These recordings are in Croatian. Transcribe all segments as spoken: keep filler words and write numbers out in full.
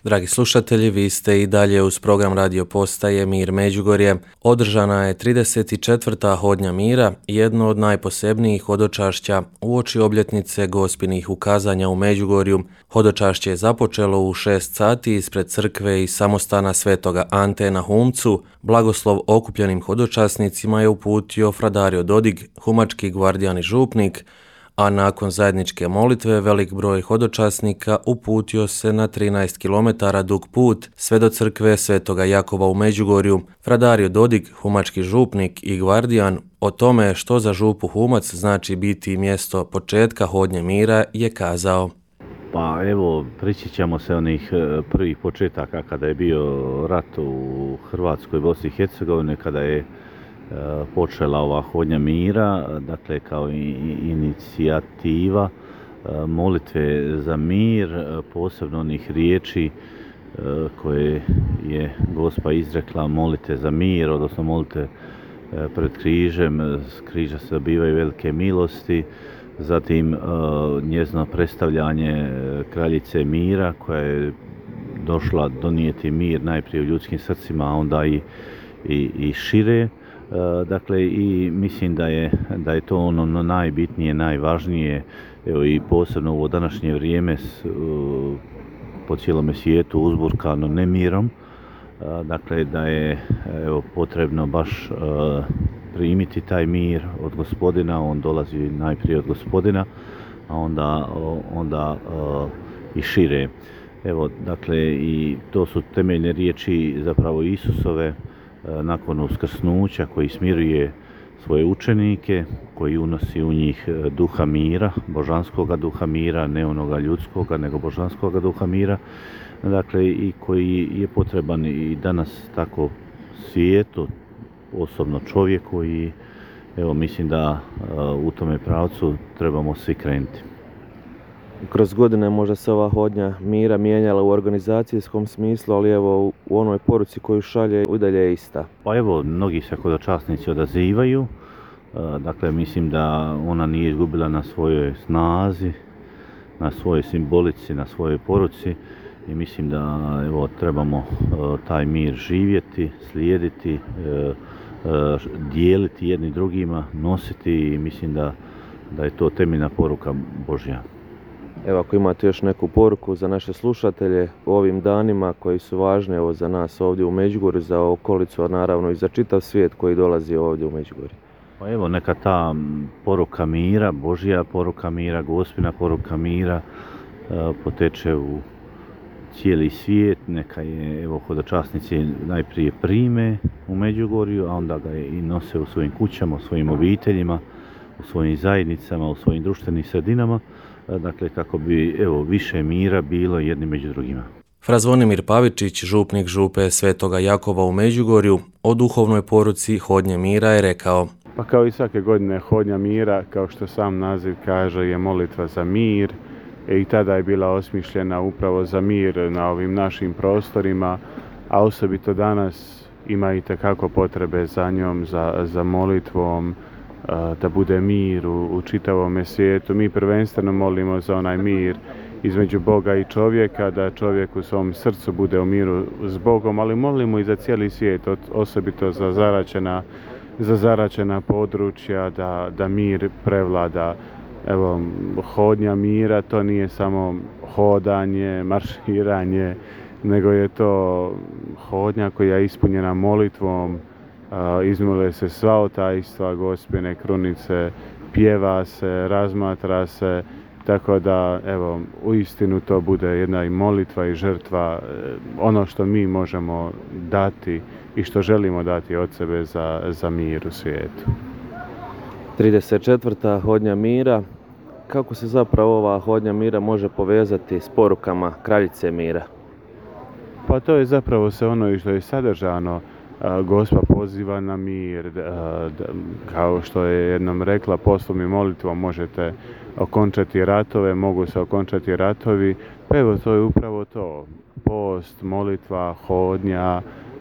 Dragi slušatelji, vi ste i dalje uz program radio postaje Mir Međugorje. Održana je trideset četvrta hodnja mira, jedno od najposebnijih hodočašća uoči obljetnice Gospinih ukazanja u Međugorju. Hodočašće je započelo u šest sati ispred crkve i samostana Svetoga Ante na Humcu. Blagoslov okupljenim hodočasnicima je uputio Fra Dario Dodig, humački gvardijan i župnik, a nakon zajedničke molitve velik broj hodočasnika uputio se na trinaest kilometara dug put sve do crkve Svetoga Jakova u Međugorju. Fra Dario Dodig, humački župnik i gvardijan, o tome što za župu Humac znači biti mjesto početka hodnje mira je kazao. Pa evo, prisjećamo se onih prvih početaka kada je bio rat u Hrvatskoj, Bosni i Hercegovini, kada je počela ova hodnja mira, dakle kao i inicijativa molitve za mir, posebno onih riječi koje je Gospa izrekla, molite za mir, odnosno molite pred križem, s križa se dobivaju velike milosti. Zatim njezino predstavljanje kraljice mira koja je došla donijeti mir najprije u ljudskim srcima, a onda i, i, i šire. Dakle, i mislim da je, da je to ono najbitnije, najvažnije, evo i posebno u ovo današnje vrijeme po cijelome svijetu uzburkano nemirom. Dakle, da je evo, potrebno baš primiti taj mir od Gospodina, on dolazi najprije od Gospodina, a onda, onda i šire. Evo, dakle, i to su temeljne riječi zapravo Isusove nakon uskrsnuća, koji smiruje svoje učenike, koji unosi u njih duha mira, božanskoga duha mira, ne onoga ljudskoga, nego božanskoga duha mira, dakle, i koji je potreban i danas tako svijetu, osobno čovjeku, i evo mislim da u tome pravcu trebamo svi krenuti. Kroz godine možda se ova hodnja mira mijenjala u organizacijskom smislu, ali evo u onoj poruci koju šalje i dalje je ista. Pa evo, mnogi se hodočasnici odazivaju, dakle mislim da ona nije izgubila na svojoj snazi, na svojoj simbolici, na svojoj poruci, i mislim da evo trebamo taj mir živjeti, slijediti, dijeliti jedni drugima, nositi, i mislim da, da je to temeljna poruka Božja. Evo, ako imate još neku poruku za naše slušatelje u ovim danima koji su važni evo, za nas ovdje u Međugorju, za okolicu, a naravno i za čitav svijet koji dolazi ovdje u Međugorju. Pa evo, neka ta poruka mira, Božja poruka mira, Gospina poruka mira poteče u cijeli svijet, neka je evo hodočasnici najprije prime u Međugorju, a onda ga i nose u svojim kućama, u svojim obiteljima, u svojim zajednicama, u svojim društvenim sredinama, dakle kako bi evo više mira bilo jedni među drugima. Fra Zvonimir Pavičić, župnik župe Svetoga Jakova u Međugorju, o duhovnoj poruci hodnje mira je rekao. Pa kao i svake godine hodnja mira, kao što sam naziv kaže, je molitva za mir, i tada je bila osmišljena upravo za mir na ovim našim prostorima, a osobito danas ima i tekako potrebe za njom, za, za molitvom, da bude mir u, u čitavome svijetu. Mi prvenstveno molimo za onaj mir između Boga i čovjeka, da čovjek u svom srcu bude u miru s Bogom, ali molimo i za cijeli svijet, osobito za zaraćena, za zaraćena područja, da, da mir prevlada. Evo, hodnja mira to nije samo hodanje, marširanje, nego je to hodnja koja je ispunjena molitvom, izmole se sva otajstva Gospine krunice, pjeva se, razmatra se, tako da evo, uistinu to bude jedna i molitva i žrtva, ono što mi možemo dati i što želimo dati od sebe za, za mir u svijetu. trideset četvrta hodnja mira. Kako se zapravo ova hodnja mira može povezati s porukama kraljice mira? Pa to je zapravo sve ono što je sadržano. Gospa poziva na mir, kao što je jednom rekla, postom i molitvom možete okončati ratove, mogu se okončati ratovi. Pa evo, to je upravo to. Post, molitva, hodnja,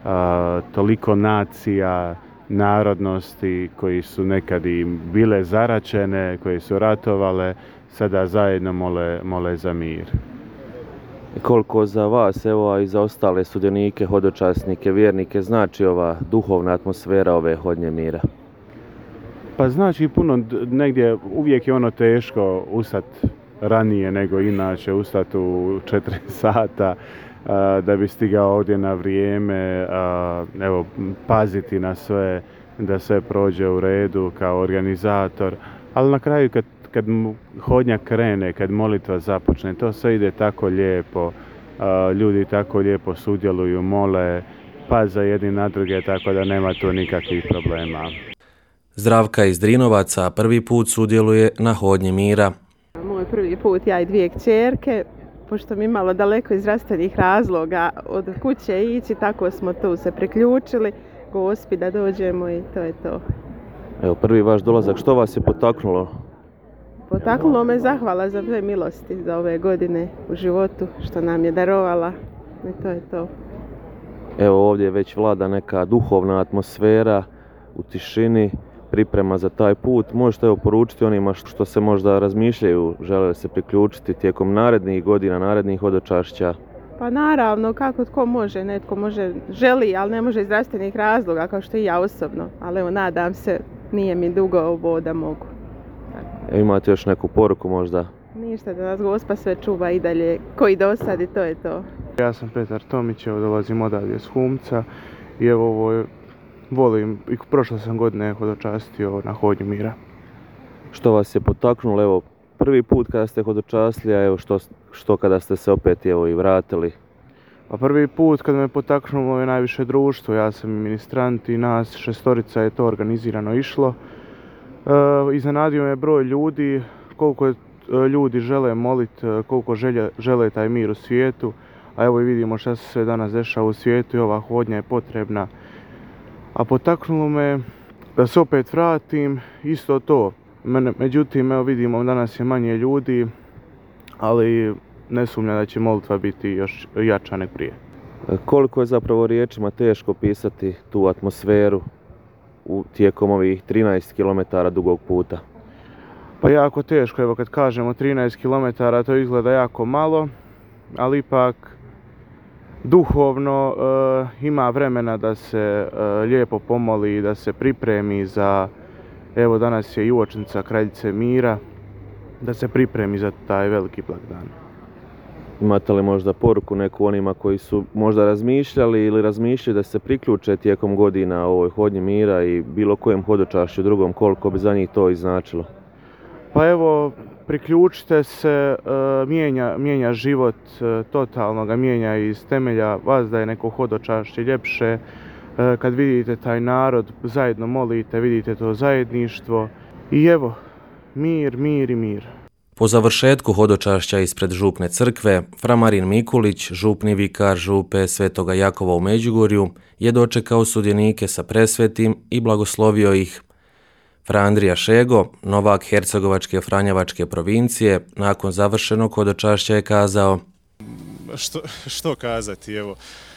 toliko nacija, narodnosti koji su nekad i bile zaraćene, koji su ratovale, sada zajedno mole, mole za mir. Koliko za vas, evo, a i za ostale sudionike, hodočasnike, vjernike, znači ova duhovna atmosfera ove hodnje mira? Pa znači puno, negdje uvijek je ono teško ustat ranije nego inače, ustat u četiri sata a, da bi stigao ovdje na vrijeme, a, evo, paziti na sve, da sve prođe u redu kao organizator, ali na kraju kad, kad hodnja krene, kad molitva započne, to sve ide tako lijepo, a, ljudi tako lijepo sudjeluju, mole, paze jedni na druge, tako da nema tu nikakvih problema. Zdravka iz Drinovaca prvi put sudjeluje na hodnji mira. Moj prvi put, ja i dvije kćerke, pošto mi malo daleko iz zdravstvenih razloga od kuće ići, tako smo tu se priključili Gospi da dođemo i to je to. Evo, prvi vaš dolazak, što vas je potaknulo? Potaknulo me zahvala za sve milosti za ove godine u životu što nam je darovala i to je to. Evo, ovdje već vlada neka duhovna atmosfera u tišini, priprema za taj put. Možete evo poručiti onima što se možda razmišljaju, žele se priključiti tijekom narednih godina, narednih hodočašća? Pa naravno, kako tko može, netko može, želi, ali ne može iz zdravstvenih razloga, kao što i ja osobno. Ali evo, nadam se, nije mi dugo ovo da mogu. E, imate još neku poruku možda? Ništa, da nas Gospa sve čuva i dalje, koji do sad i to je to. Ja sam Petar Tomić, evo dolazim odavdje s Humca i evo ovo je, volim, i prošle sam godine hodočastio na hodnju mira. Što vas je potaknulo, evo, prvi put kada ste hodočastili, a evo što, što kada ste se opet evo i vratili? Pa prvi put kad me potaknulo je najviše društvo, ja sam ministrant i nas šestorica je to organizirano išlo. E, iznenadio me broj ljudi, koliko je, ljudi žele moliti, koliko želje, žele taj mir u svijetu, a evo i vidimo šta se sve danas dešava u svijetu i ova hodnja je potrebna. A potaknulo me da se opet vratim, isto to. Međutim, evo vidimo, danas je manje ljudi, ali ne sumnjam da će molitva biti još jača nek prije. Koliko je zapravo riječima teško pisati tu atmosferu u tijekom ovih trinaest kilometara dugog puta? Pa jako teško, evo kad kažemo trinaest kilometara to izgleda jako malo, ali ipak duhovno e, ima vremena da se e, lijepo pomoli, da se pripremi za, evo danas je i uočnica Kraljice mira, da se pripremi za taj veliki blagdan. Imate li možda poruku neku onima koji su možda razmišljali ili razmišljaju da se priključe tijekom godina ovoj hodnji mira i bilo kojem hodočašću drugom, koliko bi za njih to iznačilo? Pa evo, priključite se, mijenja, mijenja život, totalno ga mijenja iz temelja, vas da je neko hodočašće ljepše, kad vidite taj narod, zajedno molite, vidite to zajedništvo i evo, mir, mir i mir. Po završetku hodočašća ispred župne crkve, fra Marin Mikulić, župni vikar župe Svetoga Jakova u Međugorju, je dočekao sudionike sa presvetim i blagoslovio ih. Fra Andrija Šego, novak Hercegovačke Franjevačke provincije, nakon završenog hodočašća je kazao: Što, što kazati, evo,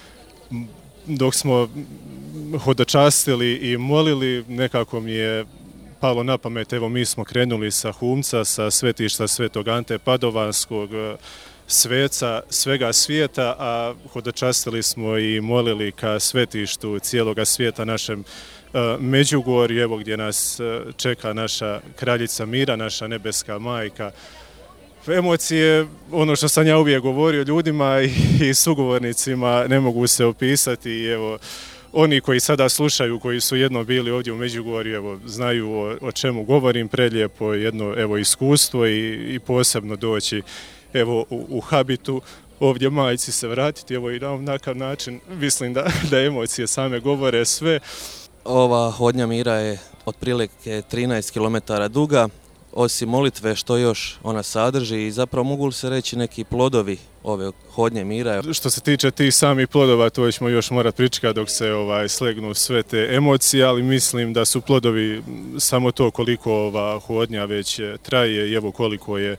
dok smo hodočastili i molili, nekako mi je palo na pamet, evo mi smo krenuli sa Humca, sa svetišta Svetog Ante Padovanskog, sveca svega svijeta, a hodočastili smo i molili ka svetištu cijeloga svijeta, našem Međugorju, evo gdje nas čeka naša Kraljica mira, naša nebeska majka. Emocije, ono što sam ja uvijek govorio ljudima i sugovornicima, ne mogu se opisati i evo, oni koji sada slušaju, koji su jedno bili ovdje u Međugorju, evo, znaju o, o čemu govorim, prelijepo jedno evo, iskustvo i, i posebno doći evo, u, u habitu ovdje majci se vratiti, evo i na ovakav način, mislim da, da emocije same govore sve. Ova hodnja mira je otprilike trinaest kilometara duga. Osim molitve, što još ona sadrži i zapravo mogu li se reći neki plodovi ove hodnje mira? Što se tiče tih samih plodova, to ćemo još morati pričekati dok se ovaj, slegnu sve te emocije, ali mislim da su plodovi samo to koliko ova hodnja već traje i evo koliko je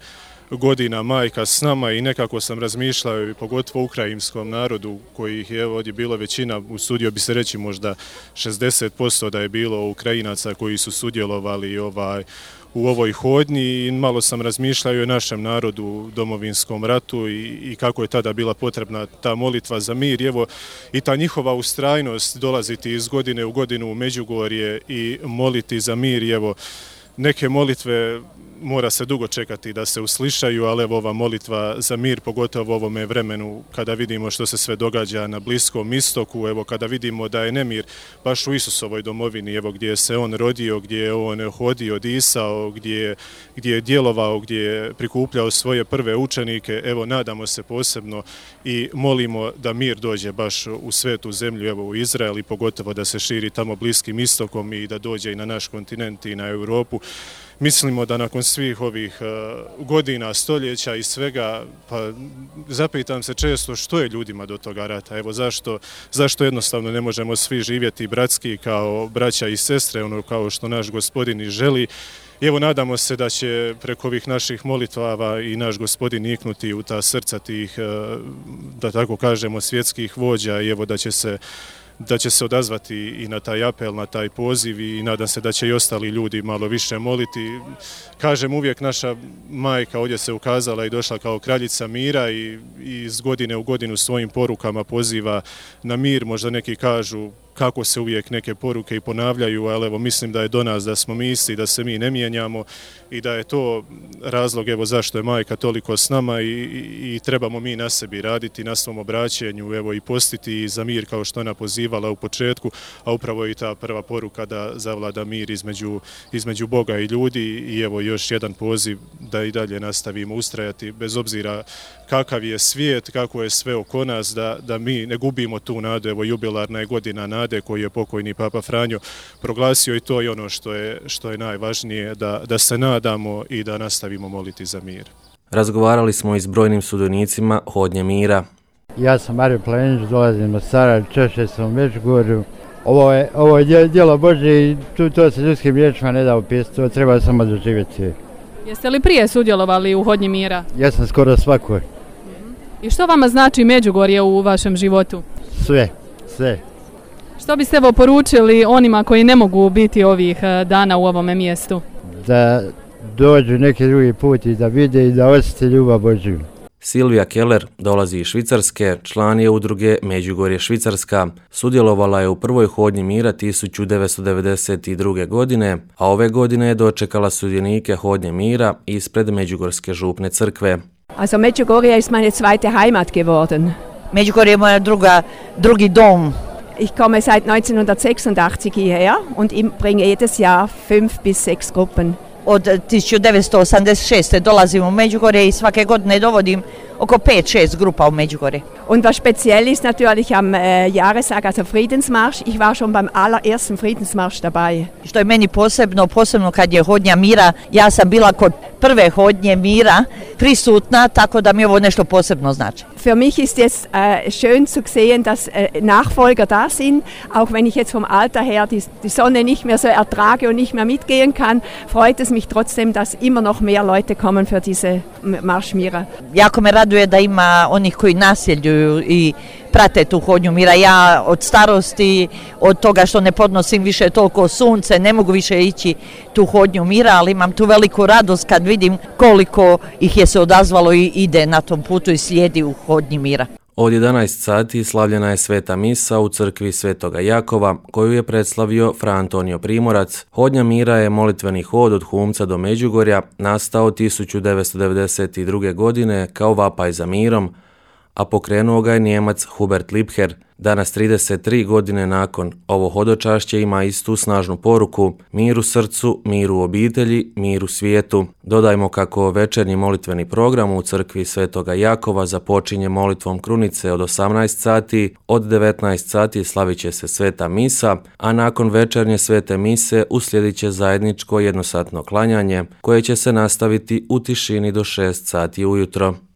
godina majka s nama i nekako sam razmišljao i pogotovo ukrajinskom narodu kojih je ovdje bilo većina, usudio bi se reći možda šezdeset posto da je bilo Ukrajinaca koji su sudjelovali ovaj, u ovoj hodnji i malo sam razmišljao i o našem narodu u Domovinskom ratu i, i kako je tada bila potrebna ta molitva za mir. Evo, i ta njihova ustrajnost dolaziti iz godine u godinu u Međugorje i moliti za mir. I evo, neke molitve mora se dugo čekati da se uslišaju, ali evo ova molitva za mir, pogotovo u ovome vremenu kada vidimo što se sve događa na Bliskom istoku, evo kada vidimo da je nemir baš u Isusovoj domovini, evo gdje se on rodio, gdje je on hodio, disao, gdje, gdje je djelovao, gdje je prikupljao svoje prve učenike, evo nadamo se posebno i molimo da mir dođe baš u svetu zemlju, evo u Izrael i pogotovo da se širi tamo Bliskim istokom i da dođe i na naš kontinent i na Europu. Mislimo da nakon svih ovih uh, godina, stoljeća i svega, pa zapitam se često što je ljudima do toga rata. Evo zašto, zašto jednostavno ne možemo svi živjeti bratski kao braća i sestre, ono kao što naš Gospodin i želi. I evo nadamo se da će preko ovih naših molitvava i naš Gospodin niknuti u ta srca tih, uh, da tako kažemo, svjetskih vođa i evo da će se da će se odazvati i na taj apel, na taj poziv i nadam se da će i ostali ljudi malo više moliti. Kažem, uvijek naša majka ovdje se ukazala i došla kao kraljica mira i, i iz godine u godinu svojim porukama poziva na mir. Možda neki kažu kako se uvijek neke poruke i ponavljaju, ali evo mislim da je do nas da smo mi isti, da se mi ne mijenjamo i da je to razlog evo zašto je majka toliko s nama i, i, i trebamo mi na sebi raditi, na svom obraćenju, evo i postiti za mir kao što ona pozivala u početku, a upravo i ta prva poruka da zavlada mir između, između Boga i ljudi i evo još jedan poziv da i dalje nastavimo ustrajati bez obzira kakav je svijet, kako je sve oko nas, da, da mi ne gubimo tu nadu, evo jubilarna je godina nade koju je pokojni Papa Franjo proglasio i to je ono što je, što je najvažnije, da, da se nadamo i da nastavimo moliti za mir. Razgovarali smo i s brojnim sudionicima hodnje mira. Ja sam Mario Plenić, dolazim od Stara, češće sam u Međugorju. Ovo je, ovo je djelo Božje i tu, to se ljudskim riječima ne da opisati, to treba samo doživjeti. Jeste li prije sudjelovali u hodnji mira? Ja sam skoro svakoj. I što vama znači Međugorje u vašem životu? Sve, sve. Što biste evo poručili onima koji ne mogu biti ovih dana u ovome mjestu? Da dođu neki drugi put i da vide i da osjeti ljubav Božju. Silvija Keller dolazi iz Švicarske, član je udruge Međugorje Švicarska. Sudjelovala je u prvoj hodnji mira tisuću devetsto devedeset druge. godine, a ove godine je dočekala sudionike hodnje mira ispred Međugorske župne crkve. Also Medjugorje ist meine zweite Heimat geworden. Međugorje je moja druga, drugi dom. Ich komme seit neunzehnhundertsechsundachtzig hierher und bringe jedes Jahr fünf bis sechs Gruppen. Od tisuću devetsto osamdeset šeste. dolazim u Međugorje i svake godine dovodim oko pet šest grupa u Međugorje. Und was speziell ist natürlich am äh, Jahrestag, also Friedensmarsch. Ich war schon beim allerersten Friedensmarsch dabei. Što je meni posebno, posebno kad je hodnja mira, ja sam bila kod prve hodnje mira prisutna, tako da mi ovo nešto posebno znači. Für mich ist jetzt äh, schön zu sehen, dass äh, Nachfolger da sind, auch wenn ich jetzt vom Alter her die, die Sonne nicht mehr so ertrage und nicht mehr mitgehen kann, freut es mich trotzdem, dass immer noch mehr Leute kommen für diese Marsch Mira. Jako me raduje da ima onih koji nasljeduju i prate tu hodnju mira. Ja od starosti, od toga što ne podnosim više toliko sunce, ne mogu više ići tu hodnju mira, ali imam tu veliku radost kad vidim koliko ih je se odazvalo i ide na tom putu i slijedi u hodnji mira. Od jedanaest sati slavljena je sveta misa u crkvi Svetoga Jakova, koju je predslavio Fra Antonio Primorac. Hodnja mira je molitveni hod od Humca do Međugorja, nastao tisuću devetsto devedeset druge. godine kao vapaj za mirom, a pokrenuo ga je Nijemac Hubert Liebherr. Danas trideset tri godine nakon, ovo hodočašće ima istu snažnu poruku: mir u srcu, mir u obitelji, mir u svijetu. Dodajmo kako večernji molitveni program u crkvi Svetoga Jakova započinje molitvom krunice od osamnaest sati, od devetnaest sati slavit će se sveta misa, a nakon večernje svete mise uslijedit će zajedničko jednosatno klanjanje koje će se nastaviti u tišini do šest sati ujutro.